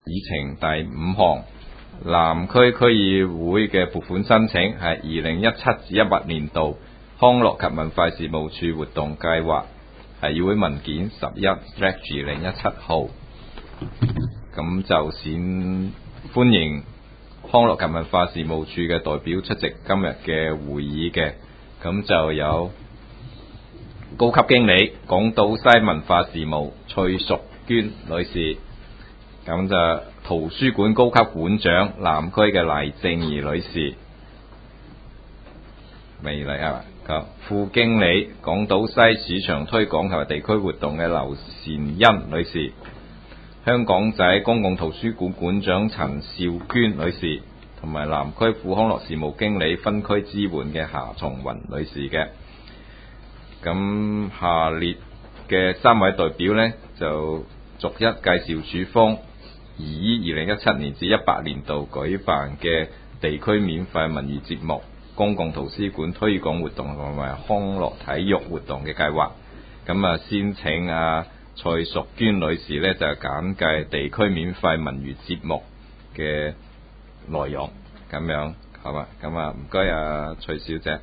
議程第5項，南區區議會嘅撥款申請係2017-18年度康樂及文化事務處活動計劃，係議會文件11/2017號。咁就先歡迎康樂及文化事務處嘅代表出席今日嘅會議嘅，咁就有高級經理港島西文化事務崔淑娟女士，咁就圖書館高級館長南區嘅黎正儀女士，未嚟啊？副經理港島西市場推廣及地區活動嘅劉善欣女士，香港仔公共圖書館館長陳兆娟女士，同埋南區副康樂事務經理分區支援嘅夏松雲女士嘅。咁下列嘅3位代表呢，就逐一介紹處方以2017年至18年度舉辦嘅地區免費文娛節目、公共圖書館推廣活動同埋康樂體育活動嘅計劃。咁先請蔡淑娟女士呢，就簡介地區免費文娛節目嘅內容，咁樣好嘛？咁唔該蔡小姐。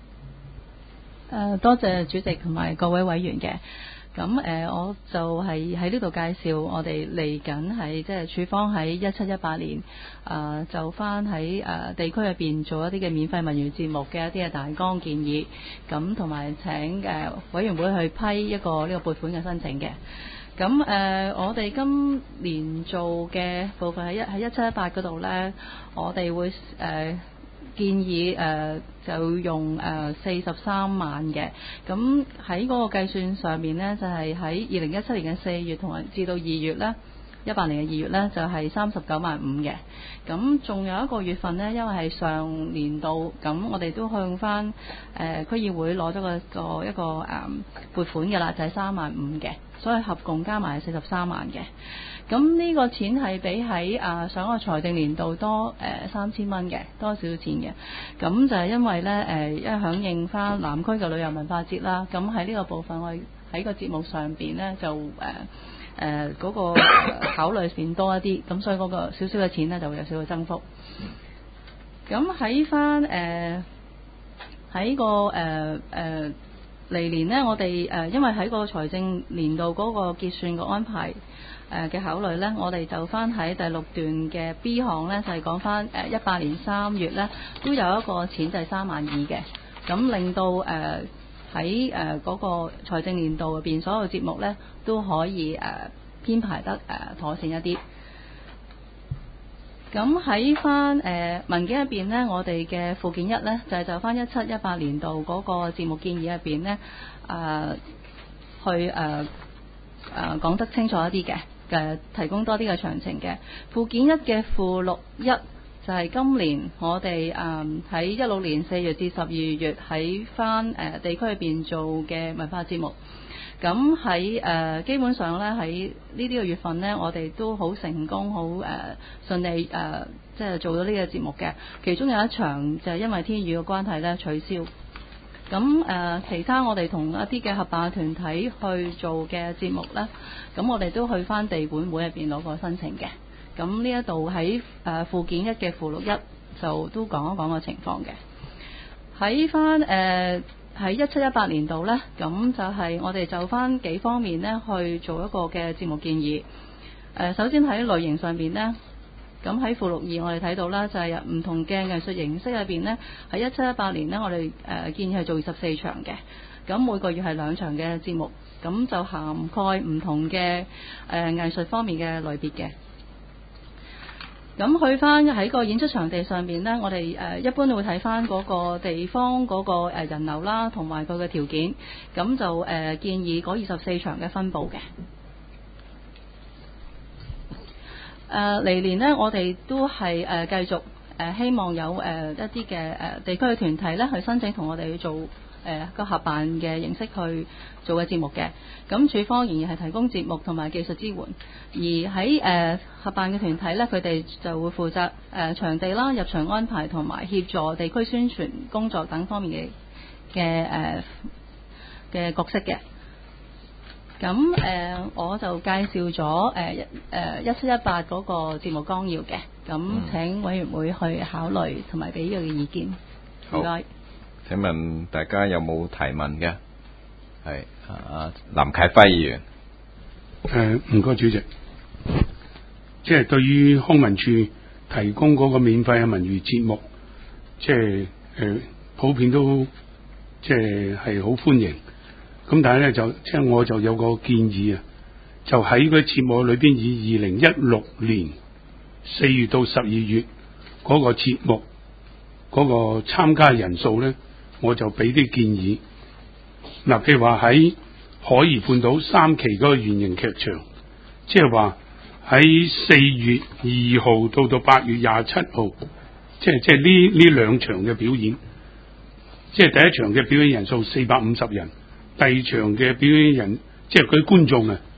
多謝主席同埋各位委員嘅。咁我就係喺呢度介紹我哋嚟緊係即係處方喺17-18年就翻喺地區入邊做一啲嘅免費文娛節目嘅一啲嘅大綱建議，咁同埋請委員會去批一個呢個撥款嘅申請嘅。咁我哋今年做嘅部分喺17-18嗰度呢，我哋會建議就用43萬嘅，咁喺嗰個計算上面呢，就係喺2017年嘅4月同埋至到2月呢，18年嘅2月呢，就係39萬5嘅。咁仲有一個月份呢，因為係上年度，咁我哋都向翻區議會攞咗一個撥款嘅啦，就係3萬5嘅，所以合共加埋係43萬嘅。咁呢個錢係比喺上個財政年度多3000蚊嘅，多少錢嘅。咁就係因為呢，因為響應翻南區嘅旅遊文化節啦，咁喺呢個部分我哋喺個節目上邊呢，就嗰個考慮變多一啲，咁所以嗰個少少嘅錢呢，就會有少少增幅。咁喺翻喺個嚟年呢，我哋因為喺個財政年度嗰個結算嘅安排嘅考慮呢，我哋就翻喺第6段嘅 B 項呢，就係講翻18年3月呢，都有一個錢就係3萬2嘅，咁令到喺嗰個財政年度入邊所有節目呢，都可以編排得妥善一啲。咁喺翻文件入邊呢，我哋嘅附件1呢，就翻17-18年度嗰個節目建議入邊呢，去講得清楚一啲嘅，提供多啲嘅詳情嘅。附件1嘅附錄1就係今年我哋喺16年4月至12月喺翻地區入邊做嘅文化節目。咁喺基本上咧，喺呢啲個月份呢，我哋都好成功，好順利即係做到呢個節目嘅。其中有一場就係因為天雨嘅關係咧取消。咁其他我哋同一啲嘅合辦團體去做嘅節目咧，咁我哋都去翻地管會入邊攞個申請嘅。咁呢一度喺附件1嘅附錄1就都講一講個情況嘅。喺翻喺17-18年度呢，咁就係我哋就翻幾方面呢去做一個嘅節目建議。首先喺類型上邊呢，咁喺附錄2我哋睇到啦，就係唔同嘅藝術形式入邊呢，喺17-18年呢，我哋建議係做24場嘅，咁每個月係2場嘅節目，咁就涵蓋唔同嘅藝術方面嘅類別嘅。咁去翻喺個演出場地上邊呢，我哋一般會睇翻嗰個地方嗰個人流啦，同埋佢嘅條件，咁就建議嗰24場嘅分佈嘅。嚟年呢，我哋都係繼續希望有一啲嘅地區嘅團體呢去申請同我哋去做個合辦嘅形式去做嘅節目嘅。咁處方仍然係提供節目同埋技術支援，而喺合辦嘅團體呢，佢哋就會負責場地啦、入場安排同埋協助地區宣傳工作等方面嘅角色嘅。 咁我就介紹咗1718嗰個節目綱要嘅，咁請委員會去考慮同埋俾佢嘅意見。唔該。 請問大家有冇提問嘅？係林啟輝議員。 唔該主席，即係對於康文署提供嗰個免費嘅文娛節目，即係普遍都即係好歡迎。咁但係咧就即係我就有個建議啊，就喺個節目裏邊以2016年4月到12月嗰個節目嗰個參加人數咧，我就俾啲建議。嗱，譬如話喺海怡半島3期嗰個圓形劇場，即係話喺4月2號到8月27號，即係呢兩場嘅表演，即係第一場嘅表演人數450人，第二場嘅表演人即係佢觀眾啊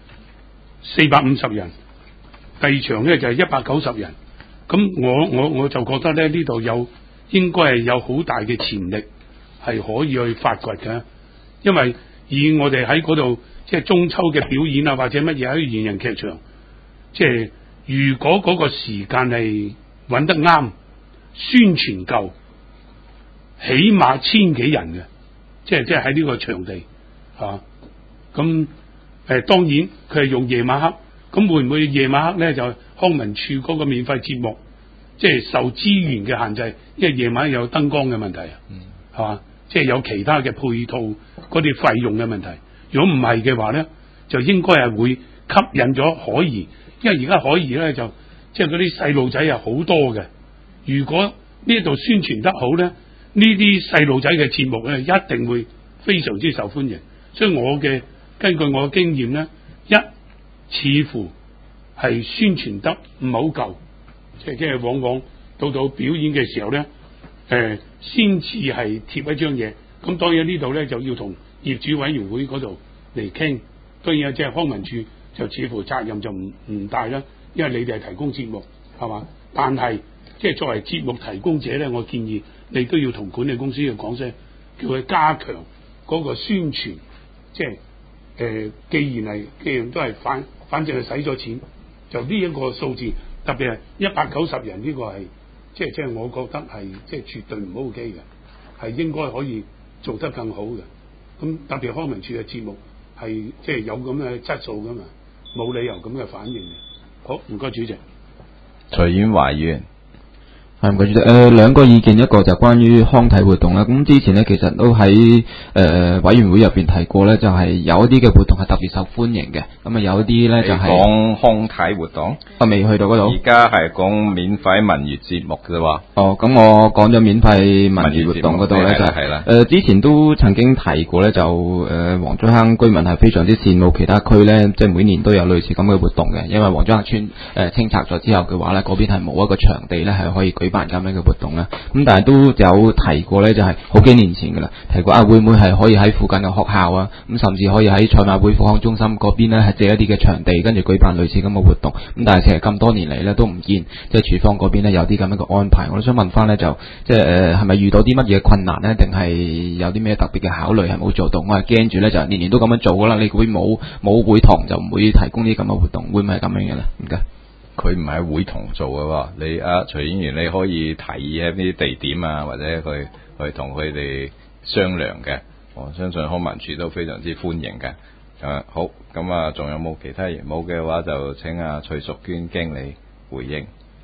450人，第二場咧就係190人。咁我就覺得咧呢度應該係有好大嘅潛力係可以去發掘嘅，因為以我哋喺嗰度即係中秋嘅表演啊，或者乜嘢喺圓形劇場，即係如果嗰個時間係揾得啱，宣傳夠，起碼1000幾人嘅，即係喺呢個場地嚇。咁當然佢係用夜晚黑，咁會唔會夜晚黑咧就康文署嗰個免費節目，即係受資源嘅限制，因為夜晚有燈光嘅問題啊，係嘛？即係有其他嘅配套嗰啲費用嘅問題。如果唔係嘅話咧，就應該係會吸引咗海怡，因為而家海怡咧就即係嗰啲細路仔係好多嘅。如果呢度宣傳得好咧，呢啲細路仔嘅節目咧一定會非常之受歡迎。所以根據我嘅經驗咧，似乎係宣傳得唔好夠，即係往往到表演嘅時候咧，先至係貼一張嘢。咁當然呢度咧就要同業主委員會嗰度嚟傾。當然即係康文署就似乎責任就唔大啦，因為你哋係提供節目係嘛。但係即係作為節目提供者咧，我建議你都要同管理公司去講聲，叫佢加強嗰個宣傳。即係既然都係反正係使咗錢，就呢一個數字，特別係190人呢個係即係我覺得係即係絕對唔 OK 嘅，係應該可以做得更好嘅。咁特別康文署嘅節目係即係有咁嘅質素噶嘛，冇理由咁嘅反應嘅。好，唔該主席。 徐婉華議員。 係唔該主席，兩個意見，一個就關於康體活動啦。咁之前咧其實都喺委員會入邊提過咧，就係有一啲嘅活動係特別受歡迎嘅。咁啊有啲咧就係講康體活動， 我未去到嗰度。 而家係講免費文娛節目嘅喎。 哦，咁我講咗免費文娛活動嗰度咧就係啦。之前都曾經提過咧，就黃竹坑居民係非常之羨慕其他區咧，即係每年都有類似咁嘅活動嘅。因為黃竹坑村清拆咗之後嘅話咧，嗰邊係冇一個場地咧係可以舉辦咁樣嘅活動啦，咁但係都有提過咧，就係好幾年前噶啦，提過會唔會係可以喺附近嘅學校啊，咁甚至可以喺賽馬會復康中心嗰邊咧係借一啲嘅場地，跟住舉辦類似咁嘅活動。咁但係其實咁多年嚟咧都唔見，即係署方嗰邊咧有啲咁樣嘅安排。我都想問翻咧，就即係係咪遇到啲乜嘢困難咧，定係有啲咩特別嘅考慮係冇做到？我係驚住咧就年年都咁樣做噶啦，你會冇會堂就唔會提供啲咁嘅活動，會唔會係咁樣嘅咧？唔該。 佢唔係喺會堂做嘅喎，你徐議員你可以提議一啲地點啊，或者去同佢哋商量嘅。我相信康文署都非常之歡迎嘅。好，咁仲有冇其他嘢？冇嘅話就請徐淑娟經理回應。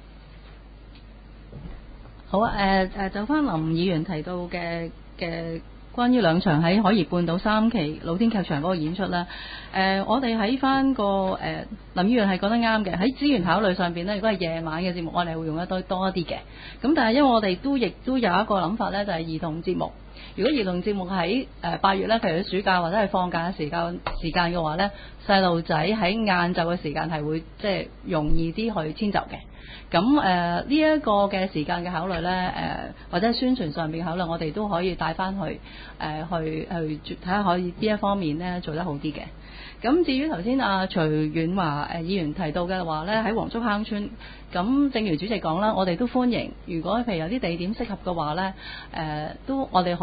好啊，就翻林議員提到嘅關於兩場喺海怡半島3期露天劇場嗰個演出啦，我哋喺翻個林議員係講得啱嘅，喺資源考慮上邊咧，如果係夜晚嘅節目，我哋會用得多一啲嘅。咁但係因為我哋亦都有一個諗法咧，就係兒童節目。如果兒童節目喺8月咧，譬如暑假或者係放假嘅時間嘅話咧，細路仔喺晏晝嘅時間係會即係容易啲去遷就嘅。咁呢一個嘅時間嘅考慮咧，或者宣傳上邊考慮，我哋都可以帶翻去去睇下可以邊一方面咧做得好啲嘅。咁至於頭先徐婉華議員提到嘅話咧，喺黃竹坑村，咁正如主席講啦，我哋都歡迎。如果譬如有啲地點適合嘅話咧，都我哋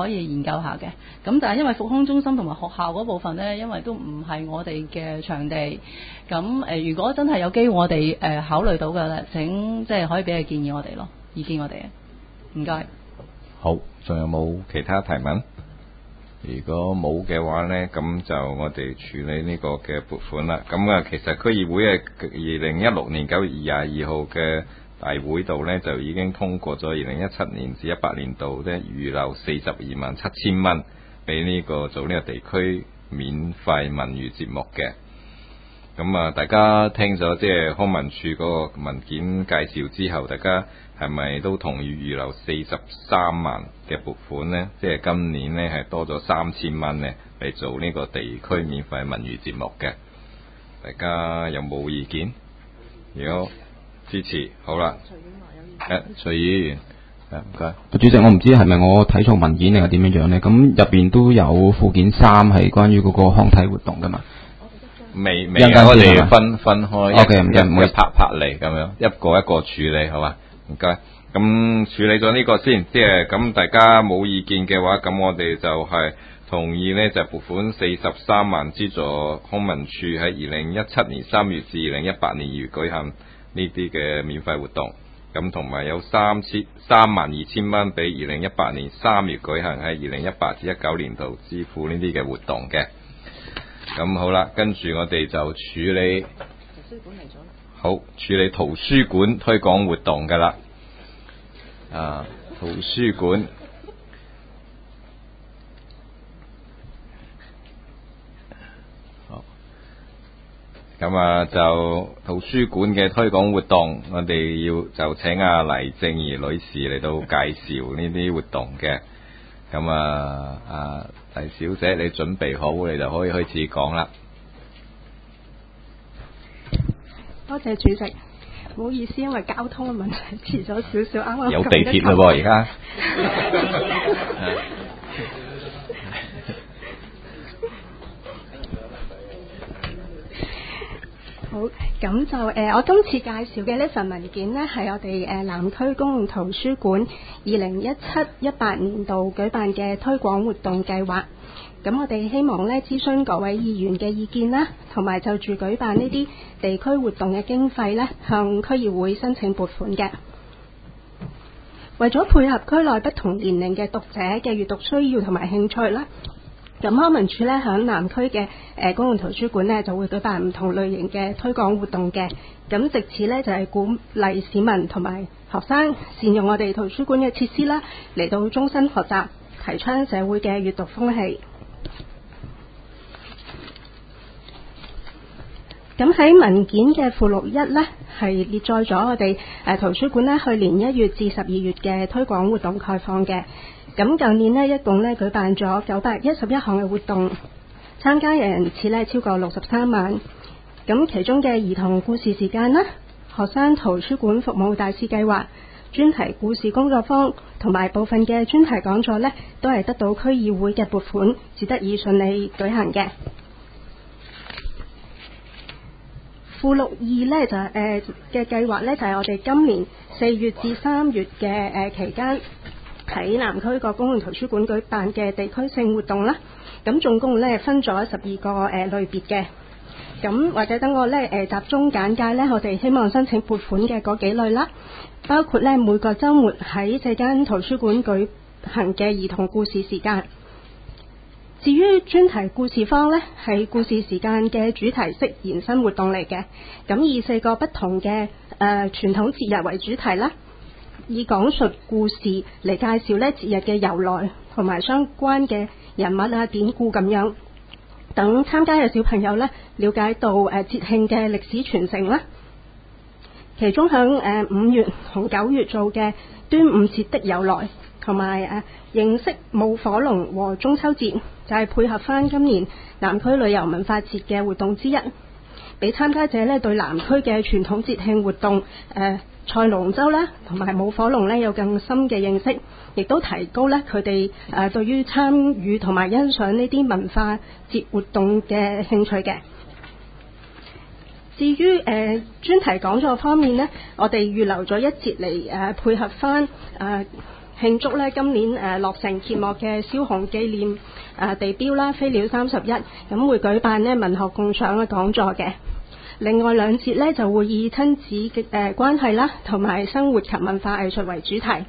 可以研究下嘅。咁但係因為復康中心同埋學校嗰部分呢，因為都唔係我哋嘅場地，咁如果真係有機會我哋考慮到嘅咧，請即係可以俾個建議我哋咯，意見我哋。唔該。 好，仲有冇其他提問？如果冇嘅話呢，咁就我哋處理呢個嘅撥款啦。咁啊，其實區議會嘅2016年9月22號嘅大會度呢，就已經通過咗2017年至18年度呢預留427000蚊俾呢個做呢個地區免費文娛節目嘅。咁啊，大家聽咗即係康文署嗰個文件介紹之後，大家係咪都同意預留43萬嘅撥款呢？即係今年呢係多咗3000蚊呢嚟做呢個地區免費文娛節目嘅。大家有冇意見？如果支持，好啦。徐議員，唔該。 主席，我唔知係咪我睇錯文件定係點樣樣呢？咁入邊都有附件3係關於嗰個康體活動噶嘛？ 未我哋分開一拍嚟咁樣，一個一個處理，好嘛？唔該。咁處理咗呢個先，即係咁大家冇意見嘅話，咁我哋就係同意呢，就撥款43萬資助康文署喺2017年3月至2018年2月舉行呢啲嘅免費活動。咁同埋有32000蚊俾2018年3月舉行喺2018至19年度支付呢啲嘅活動嘅。咁好啦，跟住我哋就處理圖書館嚟咗啦。好，處理圖書館推廣活動噶啦。圖書館好，咁啊就圖書館嘅推廣活動，我哋就請阿黎正儀女士嚟到介紹呢啲活動嘅。咁啊，黎小姐，你準備好，你就可以開始講啦。 多謝主席，唔好意思，因為交通嘅問題遲咗少少，啱啱有地鐵嘞喎，而家。 好，咁就我今次介紹嘅呢份文件呢，係我哋南區公共圖書館2017-18年度舉辦嘅推廣活動計劃。咁我哋希望呢諮詢各位議員嘅意見啦，同埋就住舉辦呢啲地區活動嘅經費呢，向區議會申請撥款嘅。為咗配合區內不同年齡嘅讀者嘅閱讀需要同埋興趣啦，咁康文署咧喺南區嘅公共圖書館咧就會舉辦唔同類型嘅推廣活動嘅，咁藉此咧就係鼓勵市民同埋學生善用我哋圖書館嘅設施啦，嚟到終身學習，提倡社會嘅閱讀風氣。咁喺文件嘅附錄1呢，係列載咗我哋圖書館呢去年1月至12月嘅推廣活動概況嘅。咁舊年呢，一共呢舉辦咗911項嘅活動，參加嘅人次呢超過63萬。咁其中嘅兒童故事時間啦、學生圖書館服務大使計劃、專題故事工作坊同埋部分嘅專題講座呢，都係得到區議會嘅撥款，至得以順利舉行嘅。附錄2呢就嘅計劃呢，就係我哋今年4月至3月嘅期間喺南區個公共圖書館舉辦嘅地區性活動啦。咁總共呢分咗12個類別嘅。咁或者等我呢集中簡介呢，我哋希望申請撥款嘅嗰幾類啦，包括呢每個週末喺4間圖書館舉行嘅兒童故事時間。至於專題故事坊呢，係故事時間嘅主題式延伸活動嚟嘅。咁以4個不同嘅傳統節日為主題啦，以講述故事嚟介紹呢節日嘅由來同埋相關嘅人物啊、典故咁樣，等參加嘅小朋友呢了解到節慶嘅歷史傳承啦。其中響5月同9月做嘅端午節的由來，同埋認識舞火龍和中秋節，就係配合翻今年南區旅遊文化節嘅活動之一，俾參加者呢對南區嘅傳統節慶活動賽龍舟啦，同埋舞火龍呢有更深嘅認識，亦都提高呢佢哋對於參與同埋欣賞呢啲文化節活動嘅興趣嘅。至於專題講座方面呢，我哋預留咗一節嚟配合翻慶祝咧今年落成揭幕嘅蕭紅紀念地標啦，飛鳥31，咁會舉辦咧文學共賞嘅講座嘅。另外兩節咧就會以親子嘅關係啦，同埋生活及文化藝術為主題。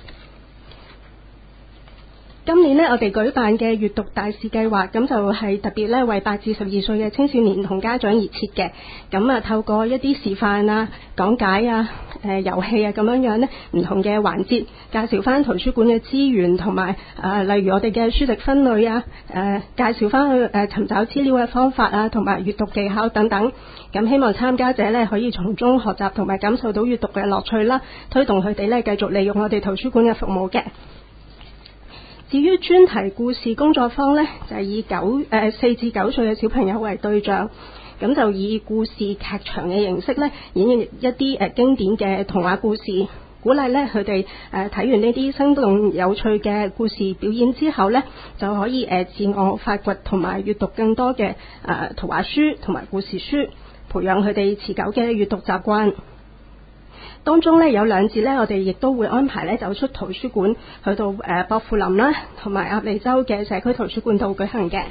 今年呢，我哋舉辦嘅閱讀大使計劃，咁就係特別咧為8至12歲嘅青少年同家長而設嘅。咁啊，透過一啲示範啊、講解啊、遊戲啊咁樣呢，唔同嘅環節，介紹翻圖書館嘅資源同埋例如我哋嘅書籍分類啊，介紹翻去尋找資料嘅方法啊，同埋閱讀技巧等等。咁希望參加者呢，可以從中學習同埋感受到閱讀嘅樂趣啦，推動佢哋呢繼續利用我哋圖書館嘅服務嘅。至於專題故事工作坊呢，就係以4至9歲嘅小朋友為對象，咁就以故事劇場嘅形式呢，演繹一啲經典嘅童話故事，鼓勵呢佢哋睇完呢啲生動有趣嘅故事表演之後呢，就可以自我發掘同埋閱讀更多嘅圖畫書同埋故事書，培養佢哋持久嘅閱讀習慣。當中呢，有兩節呢，我哋亦都會安排呢走出圖書館，去到薄扶林啦，同埋鴨脷洲嘅社區圖書館度舉行嘅。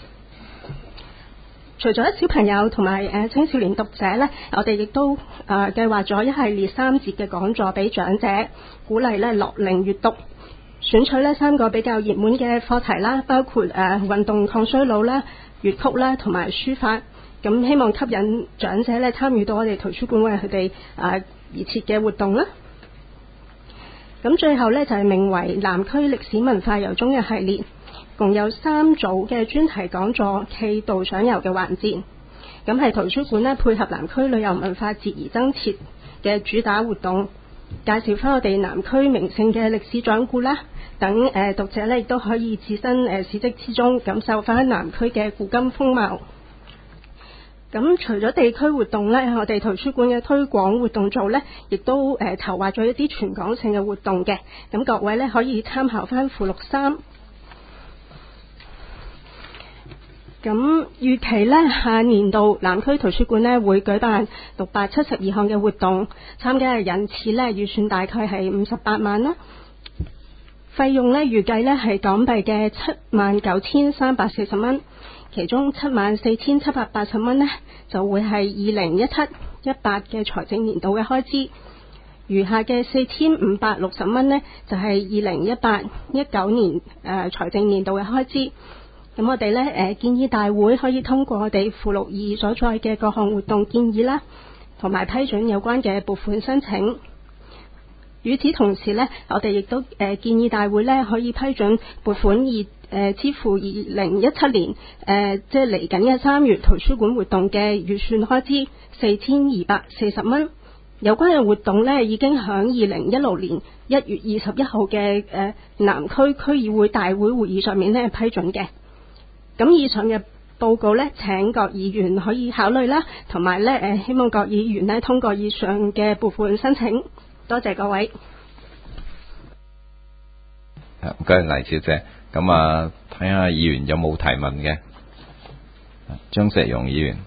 除咗小朋友同埋青少年讀者呢，我哋亦都計劃咗一系列3節嘅講座俾長者，鼓勵呢樂齡閱讀，選取呢3個比較熱門嘅課題啦，包括運動抗衰老啦、粵曲啦同埋書法，咁希望吸引長者呢參與到我哋圖書館為佢哋而設嘅活動啦。咁最後呢，就係名為南區歷史文化遊蹤嘅系列，共有3組嘅專題講座暨導賞遊嘅環節。咁係圖書館呢配合南區旅遊文化節而增設嘅主打活動，介紹翻我哋南區名勝嘅歷史掌故啦，等讀者呢亦都可以置身史跡之中，感受翻南區嘅古今風貌。咁除咗地區活動呢，我哋圖書館嘅推廣活動組呢，亦都籌劃咗一啲全港性嘅活動嘅。咁各位呢，可以參考翻附錄3。咁預期呢，下年度南區圖書館呢會舉辦672項嘅活動，參加嘅人次呢預算大概係58萬啦。費用呢預計呢係港幣嘅79,340蚊。其中74,780蚊呢，就會係2017-18嘅財政年度嘅開支，餘下嘅4,560蚊呢，就係2018-19年財政年度嘅開支。咁我哋呢建議大會可以通過我哋附錄2所在嘅各項活動建議啦，同埋批准有關嘅撥款申請。與此同時呢，我哋亦都建議大會呢可以批准撥款支付2017年即係嚟緊嘅3月圖書館活動嘅預算開支4,240蚊。有關嘅活動呢已經響2016年1月21號嘅南區區議會大會會議上面呢批准嘅。咁以上嘅報告呢，請各議員可以考慮啦，同埋呢希望各議員呢通過以上嘅撥款申請。多謝各位。 唔該黎小姐。咁啊，睇下議員有冇提問嘅。張石容議員。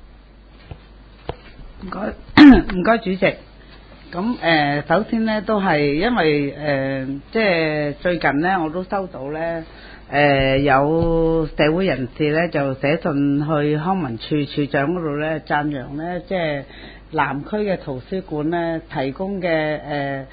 唔該主席。咁首先呢，都係因為即係最近呢，我都收到呢有社會人士呢就寫信去康文署署長嗰度呢，讚揚呢即係南區嘅圖書館呢提供嘅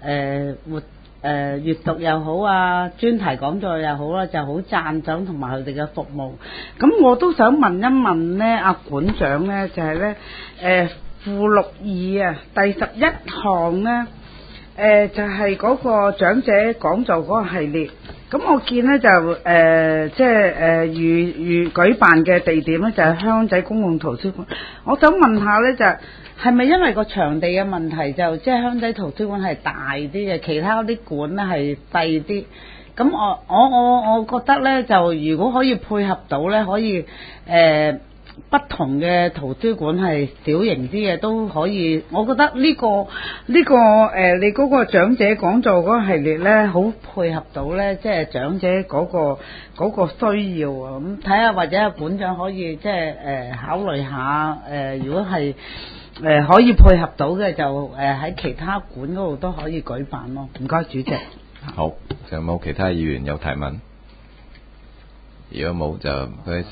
閱讀又好啊，專題講座又好啦，就好讚賞同埋佢哋嘅服務。咁我都想問一問呢，阿館長呢，就係呢附錄2啊，第11項呢，就係嗰個長者講座嗰個系列。咁我見呢，就即係預舉辦嘅地點呢，就係香港仔公共圖書館。我想問下呢，就係咪因為個場地嘅問題，就即係香港仔圖書館係大啲嘅，其他啲館呢係細啲？咁我覺得呢，就如果可以配合到呢，可以不同嘅圖書館係小型啲嘅都可以。我覺得呢個你嗰個長者講座嗰個系列呢，好配合到呢，即係長者嗰個需要啊。咁睇下或者阿館長可以即係考慮下如果係可以配合到嘅，就喺其他館嗰度都可以舉辦咯。唔該主席。 好，仲有冇其他議員有提問？如果冇就佢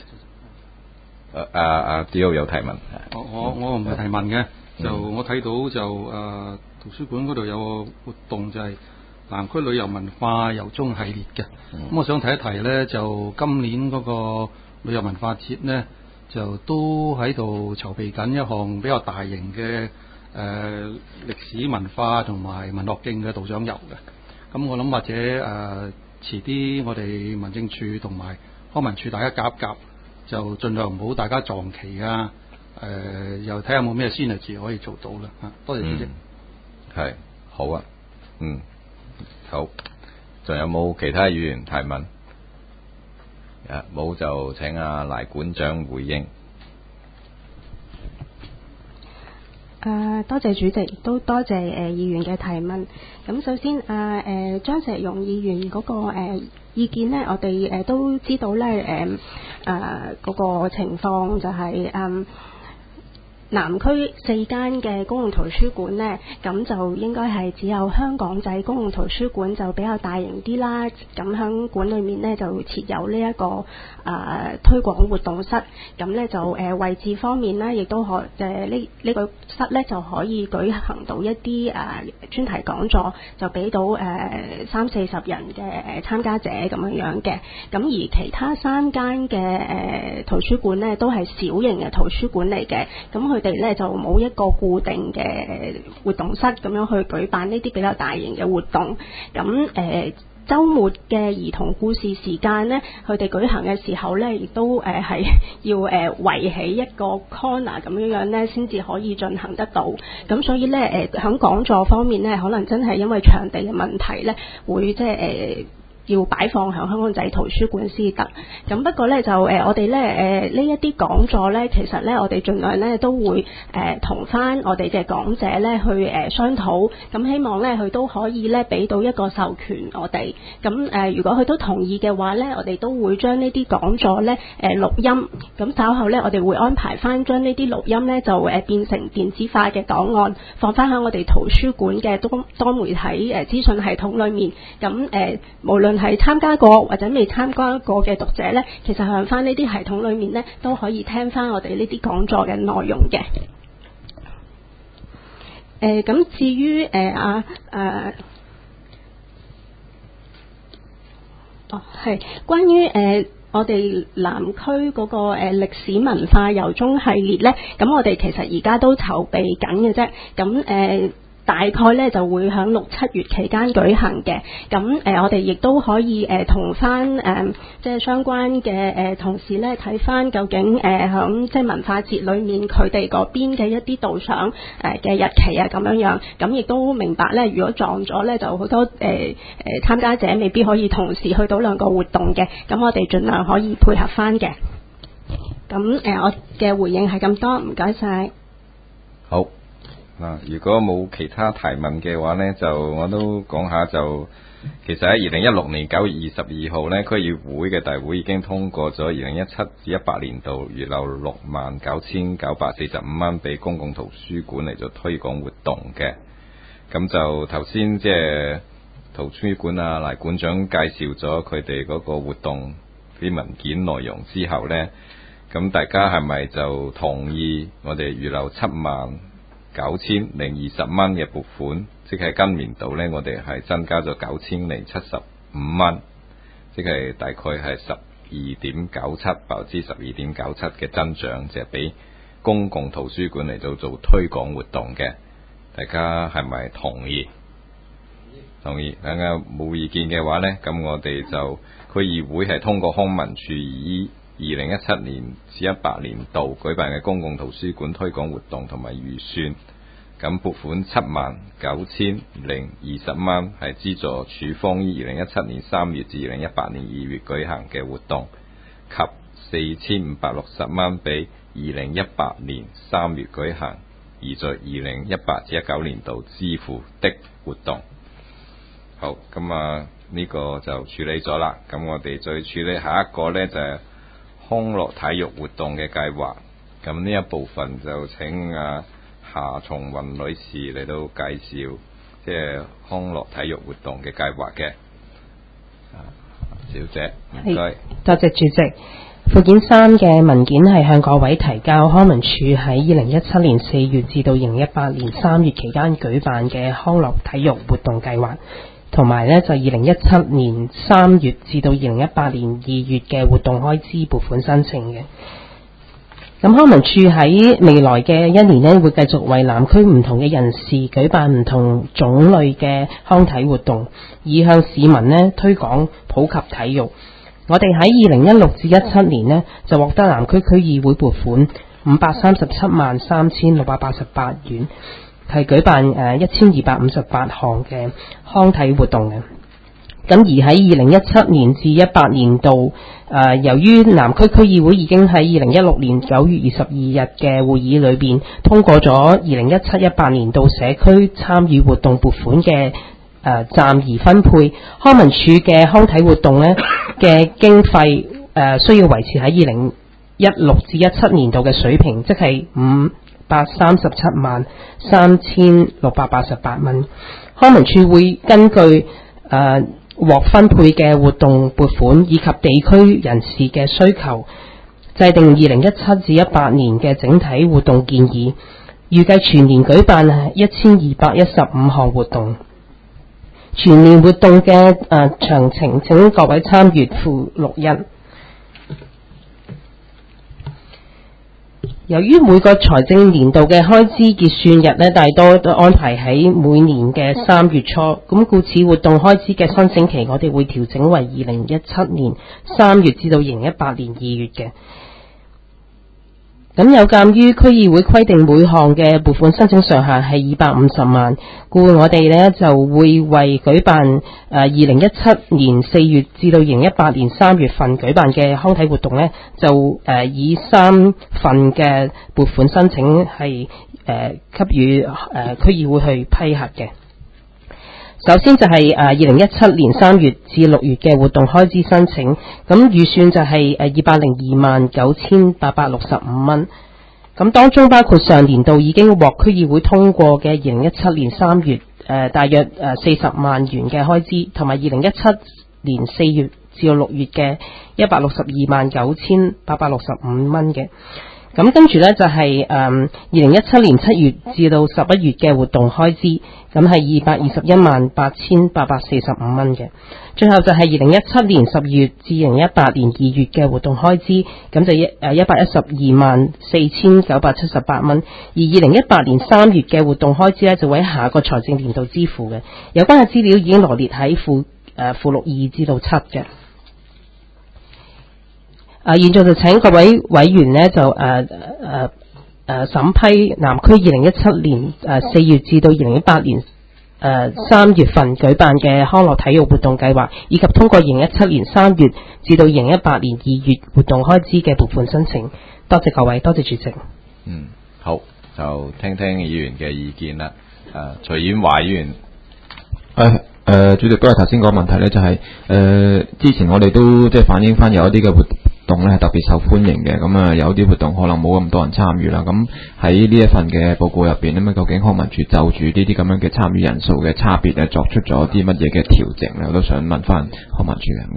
Dio 有提問。 我唔係提問嘅，就我睇到就圖書館嗰度有個活動就係南區旅遊文化遊中系列嘅。咁我想提一提呢，就今年嗰個旅遊文化節呢，就都喺度籌備緊一項比較大型嘅歷史文化同埋文樂徑嘅導賞遊嘅。咁我諗或者遲啲我哋民政處同埋康文署大家夾一夾，就盡量唔好大家撞期啊！又睇下有冇咩 synergy 可以做到啦嚇。多謝主席。 係好啊，好。仲有冇其他議員提問？冇就請阿賴館長回應。 多謝主席，都多謝議員嘅提問。咁首先張石勇議員嗰個意見呢，我哋都知道呢，嗰個情況就係南區4間嘅公共圖書館呢，咁就應該係只有香港仔公共圖書館就比較大型啲啦。咁喺館裏面呢，就設有呢一個推廣活動室。咁呢，就位置方面呢，亦都可呢個室呢，就可以舉行到一啲專題講座，就俾到30-40人嘅參加者咁樣嘅。咁而其他3間嘅圖書館呢，都係小型嘅圖書館嚟嘅。咁佢哋咧就冇一個固定嘅活動室咁樣去舉辦呢啲比較大型嘅活動。咁週末嘅兒童故事時間呢，佢哋舉行嘅時候呢，亦都係要圍起一個 corner 咁樣呢，先至可以進行得到。咁所以呢，喺講座方面呢，可能真係因為場地嘅問題呢，會即係要擺放喺香港仔圖書館先得。咁不過呢，就我哋呢呢一啲講座呢，其實呢，我哋盡量呢都會同翻我哋嘅講者呢去商討。咁希望呢，佢都可以呢俾到一個授權我哋。咁如果佢都同意嘅話呢，我哋都會將呢啲講座呢錄音。咁稍後呢，我哋會安排翻將呢啲錄音呢就變成電子化嘅檔案，放翻喺我哋圖書館嘅多媒體資訊系統裏面。咁無論係參加過或者未參加過嘅讀者呢，其實向翻呢啲系統裏面呢，都可以聽翻我哋呢啲講座嘅內容嘅。咁至於係關於我哋南區嗰個歷史文化遊中系列呢，咁我哋其實而家都籌備緊嘅啫。咁大概咧就會喺6-7月期間舉行嘅。咁我哋亦都可以同翻即係相關嘅同事咧睇翻究竟響即係文化節裏面佢哋嗰邊嘅一啲導賞嘅日期啊咁樣。咁亦都明白咧，如果撞咗咧就好多參加者未必可以同時去到兩個活動嘅。咁我哋盡量可以配合翻嘅。咁我嘅回應係咁多，唔該晒。 好。如果冇其他提問嘅話呢，就我都講下就，其實喺2016年9月22號呢，區議會嘅大會已經通過咗2017-18年度預留69,945蚊俾公共圖書館嚟做推廣活動嘅。咁就頭先即係圖書館賴館長介紹咗佢哋嗰個活動啲文件內容之後呢，咁大家係咪就同意我哋預留79020蚊嘅撥款，即係今年度呢，我哋係增加咗9075蚊，即係大概係12.97% 嘅增長，就係俾公共圖書館嚟做推廣活動嘅。大家係咪同意？同意。大家冇意見嘅話呢，咁我哋就區議會係通過康文署以2017年至18年度舉辦嘅公共圖書館推廣活動同埋預算，咁撥款79020蚊係資助署方於2017年3月至2018年2月舉行嘅活動，及4560蚊俾2018年3月舉行而在2018至19年度支付的活動。好，咁呢個就處理咗啦。咁我哋再處理下一個呢，就係康樂體育活動嘅計劃。咁呢一部分就請夏松雲女士嚟到介紹即係康樂體育活動嘅計劃嘅。小姐，唔該。 多謝主席。附件3嘅文件係向各位提交康文署喺2017年4月至到2018年3月期間舉辦嘅康樂體育活動計劃，同埋呢就2017年3月至到2018年2月嘅活動開支撥款申請嘅。咁康文署喺未來嘅一年呢，會繼續為南區唔同嘅人士舉辦唔同種類嘅康體活動，以向市民呢推廣普及體育。我哋喺2016至17年呢，就獲得南區區議會撥款5373688元，係舉辦1258項嘅康體活動嘅。咁而喺2017年至18年度，由於南區區議會已經喺2016年9月22日嘅會議裏邊通過咗2017-18年度社區參與活動撥款嘅暫移分配，康文署嘅康體活動呢嘅經費需要維持喺2016至17年度嘅水平，即係5373688蚊。康文署會根據獲分配嘅活動撥款以及地區人士嘅需求，制定2017至18年嘅整體活動建議，預計全年舉辦1215項活動。全年活動嘅詳情，請各位參閱附錄1。由於每個財政年度嘅開支結算日呢，大多都安排喺每年嘅3月初，咁故此活動開支嘅申請期，我哋會調整為2017年3月至到2018年2月嘅。咁有鑑於區議會規定每項嘅撥款申請上限係250萬，故我哋呢就會為舉辦2017年4月至到2018年3月份舉辦嘅康體活動呢，就以3份嘅撥款申請係給予區議會去批核嘅。首先就係2017年3月至6月嘅活動開支申請，咁預算就係2029865蚊。咁當中包括上年度已經獲區議會通過嘅2017年3月大約40萬元嘅開支，同埋2017年4月至到6月嘅1629865蚊嘅。咁跟住呢，就係2017年7月至到11月嘅活動開支，咁係2218845蚊嘅。最後就係2017年12月至2018年2月嘅活動開支，咁就1124978蚊。而2018年3月嘅活動開支呢，就會喺下個財政年度支付嘅。有關嘅資料已經羅列喺附錄2至到7嘅。現在就請各位委員呢，就審批南區2017年4月至到2018年3月份舉辦嘅康樂體育活動計劃，以及通過2017年3月至到2018年2月活動開支嘅撥款申請。多謝各位，多謝主席。 好，就聽聽議員嘅意見啦。徐婉華議員。 主席，不過頭先個問題呢，就係之前我哋都即係反映翻有一啲嘅活動咧係特別受歡迎嘅，咁有啲活動可能冇咁多人參與啦。咁喺呢一份嘅報告入邊，咁究竟康文署就住呢啲咁樣嘅參與人數嘅差別咧，作出咗啲乜嘢嘅調整咧？我都想問翻康文署咁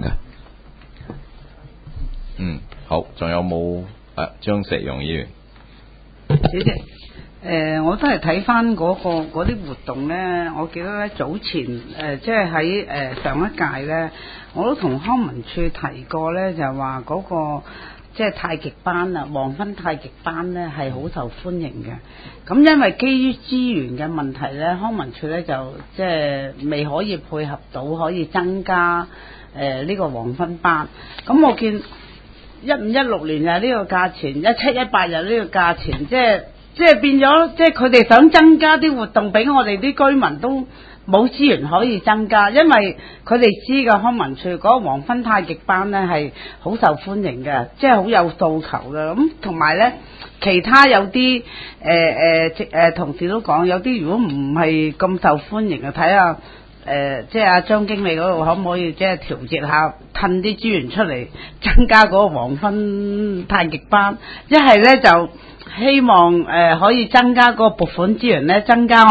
嘅。 好，仲有冇張石勇議員？ 主席。我都係睇翻嗰啲活動呢。我記得咧早前即係喺上一屆呢，我都同康文署提過呢，就話嗰個即係太極班啊，黃昏太極班呢係好受歡迎嘅。咁因為基於資源嘅問題呢，康文署呢就即係未可以配合到可以增加呢個黃昏班。咁我見15-16年又呢個價錢，17-18又呢個價錢，即係變咗，即係佢哋想增加啲活動俾我哋啲居民都冇資源可以增加，因為佢哋知嘅康文署嗰個黃昏太極班呢係好受歡迎嘅，即係好有訴求嘅。咁同埋呢，其他有啲同事都講，有啲如果唔係咁受歡迎嘅，睇下即係阿張經理嗰度可唔可以即係調節下，褪啲資源出嚟增加嗰個黃昏太極班，一係呢就希望可以增加個撥款資源咧，增加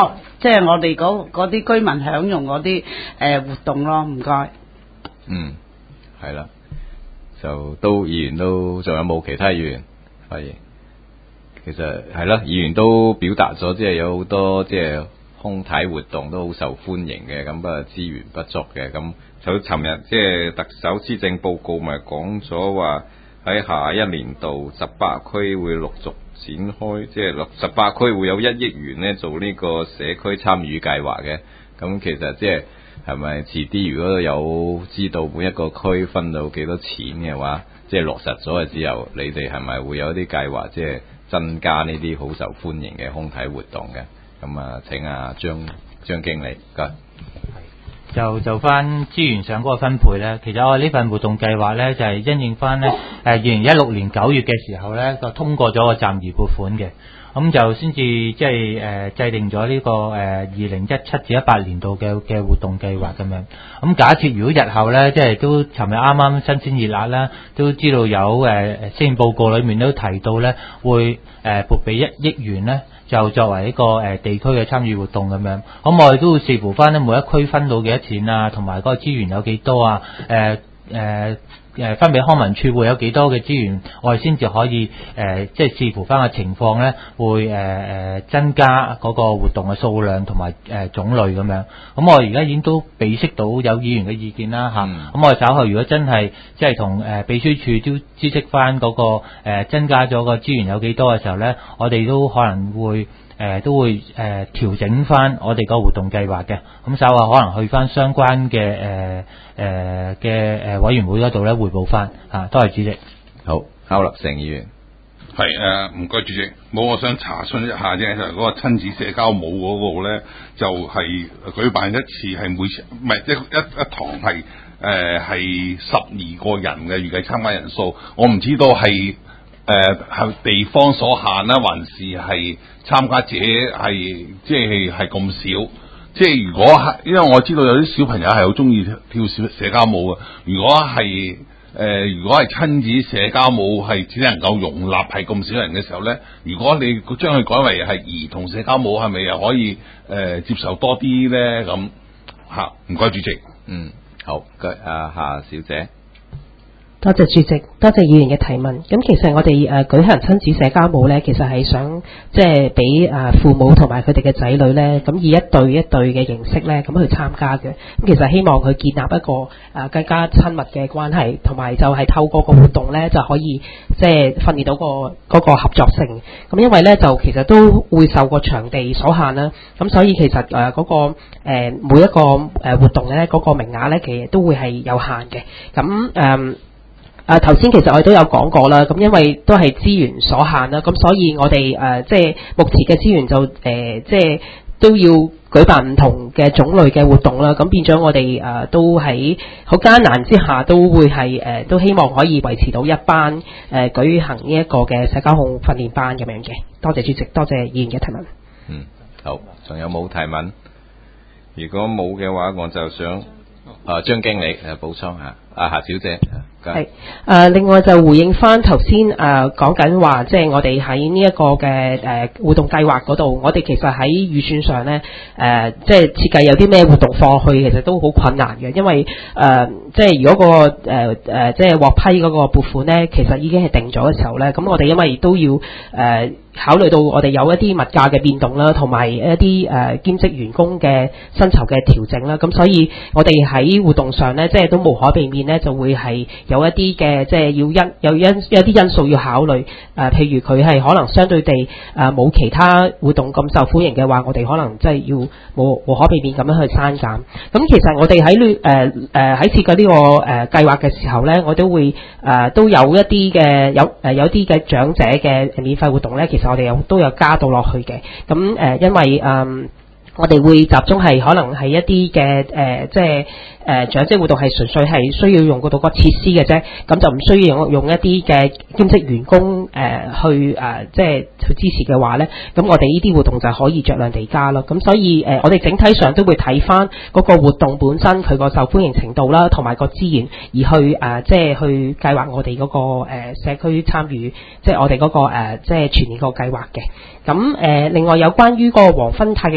即係我哋嗰啲居民享用嗰啲活動咯。唔該。 係啦，就都議員都仲有冇其他議員發言？其實係啦，議員都表達咗，即係有好多即係空體活動都好受歡迎嘅，咁資源不足嘅，咁就尋日即係特首施政報告咪講咗話喺下一年度18區會陸續展開，即係18區會有1億元咧做呢個社區參與計劃嘅，咁其實即係咪遲啲如果有知道每一個區分到幾多錢嘅話，即係落實咗之後，你哋係咪會有啲計劃即係增加呢啲好受歡迎嘅空體活動嘅？咁啊，請阿張經理， 就翻資源上嗰個分配咧，其實我呢份活動計劃咧就係因應翻咧2016年9月嘅時候咧就通過咗個暫移撥款嘅，咁就先至即係制定咗呢個2017至18年度嘅活動計劃咁樣。咁假設如果日後咧即係都尋日啱啱新鮮熱辣啦，都知道有施政報告裏面都提到咧會撥俾1億元咧。就作為一個地區嘅參與活動咁樣，咁我哋都會視乎翻咧每一區分到幾多錢啊，同埋嗰個資源有幾多啊，分俾康文署會有幾多嘅資源，我哋先至可以即係視乎翻個情況咧，會增加嗰個活動嘅數量同埋種類咁樣。咁我而家已經都備悉到有議員嘅意見啦嚇。咁我哋稍後如果真係即係同秘書處都知悉翻嗰個增加咗個資源有幾多嘅時候咧，我哋都可能會調整翻我哋個活動計劃嘅。咁稍後可能去翻相關嘅委員會嗰度咧匯報翻嚇。多謝主席。 好，區立成議員。 係唔該主席，我想查詢一下啫，就係嗰個親子社交舞嗰個咧，就係舉辦一次係唔係一堂係12個人嘅預計參加人數，我唔知道係地方所限啦，還是係參加者係即係咁少。即係如果係，因為我知道有啲小朋友係好中意跳社交舞嘅，如果係親子社交舞係只能夠容納係咁少人嘅時候咧，如果你將佢改為係兒童社交舞，係咪又可以接受多啲咧？咁嚇，唔該主席。 好，夏小姐。 多謝主席，多謝議員嘅提問。咁其實我哋舉行親子社交舞咧，其實係想即係俾父母同埋佢哋嘅仔女咧，咁以一對一對嘅形式咧，咁去參加嘅。咁其實希望佢建立一個更加親密嘅關係，同埋就係透過個活動咧，就可以即係訓練到嗰個合作性。咁因為咧就其實都會受個場地所限啦，咁所以其實嗰個每一個活動咧，嗰個名額咧，其實都會係有限嘅。咁頭先其實我哋都有講過啦，咁因為都係資源所限啦，咁所以我哋即係目前嘅資源就即係都要舉辦唔同嘅種類嘅活動啦，咁變咗我哋都喺好艱難之下都會係都希望可以維持到一班舉行呢一個嘅社交控訓練班咁樣嘅。多謝主席，多謝議員嘅提問。 好，仲有冇提問？如果冇嘅話，我就想張經理補充下。夏小姐。 係另外就回應翻頭先講緊話，即係我哋喺呢一個嘅活動計劃嗰度，我哋其實喺預算上咧即係設計有啲咩活動放去，其實都好困難嘅，因為即係如果即係獲批嗰個撥款咧，其實已經係定咗嘅時候咧，咁我哋因為都要考慮到我哋有一啲物價嘅變動啦，同埋一啲兼職員工嘅薪酬嘅調整啦，咁所以我哋喺活動上咧，即係都無可避免咧，就會係有一啲嘅即係有啲因素要考慮，譬如佢係可能相對地冇其他活動咁受歡迎嘅話，我哋可能即係要無可避免咁樣去刪減。咁其實我哋喺設計呢個計劃嘅時候咧，我都會都有一啲嘅有啲嘅長者嘅免費活動咧，其實我哋都有加到落去嘅。咁因為我哋會集中係可能係一啲嘅即係長者活動係純粹係需要用到個設施嘅啫，咁就唔需要用一啲嘅兼職員工去即係去支持嘅話咧，咁我哋呢啲活動就可以酌量地加咯。咁所以我哋整體上都會睇翻嗰個活動本身佢個受歡迎程度啦，同埋個資源，而去即係去計劃我哋嗰個社區參與，即係我哋嗰個即係全年個計劃嘅。咁另外有關於個黃昏太極班咧，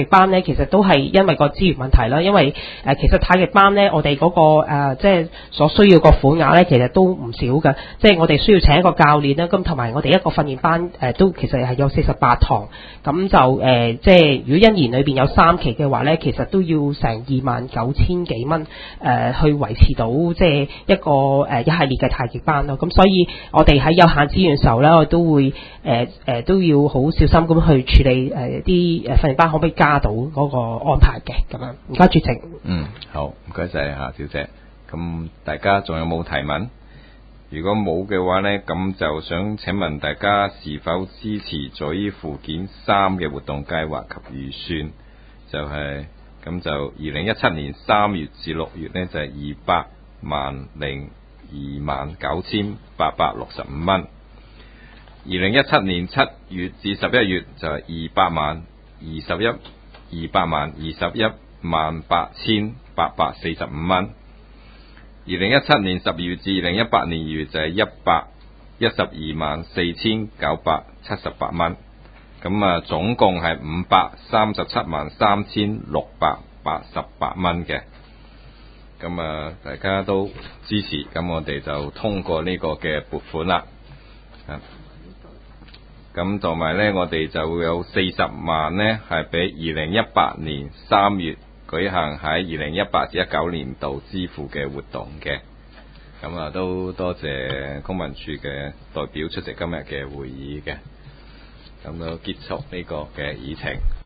其實都係因為個資源問題啦。因為其實太極班咧，我哋嗰個即係所需要個款額咧，其實都唔少嘅。即係我哋需要請一個教練啦，咁同埋我哋一個訓練班都其實係有48堂。咁就即係如果一年裏邊有3期嘅話咧，其實都要成29,000幾蚊去維持到即係一個一系列嘅太極班咯。咁所以我哋喺有限資源嘅時候咧，我都會都要好小心咁去處理啲訓練班可唔可以加到嗰個安排嘅咁樣。唔該主席。 好，唔該晒夏小姐。咁大家仲有冇提問？如果冇嘅話呢，咁就想請問大家是否支持咗於附件3嘅活動計劃及預算？就係咁就2017年3月至6月呢，就係2,002,9,865蚊。2017年7月至11月就係2,021,845,845蚊。2017年12月至2018年2月就係1,124,978蚊。咁總共係5,373,3,688蚊嘅。咁大家都支持，咁我哋就通過呢個嘅撥款啦。咁同埋呢，我哋就會有40萬呢係俾2018年3月舉行喺2018至19年度支付嘅活動嘅。咁都多謝公民處嘅代表出席今日嘅會議嘅。咁都結束呢個嘅議程。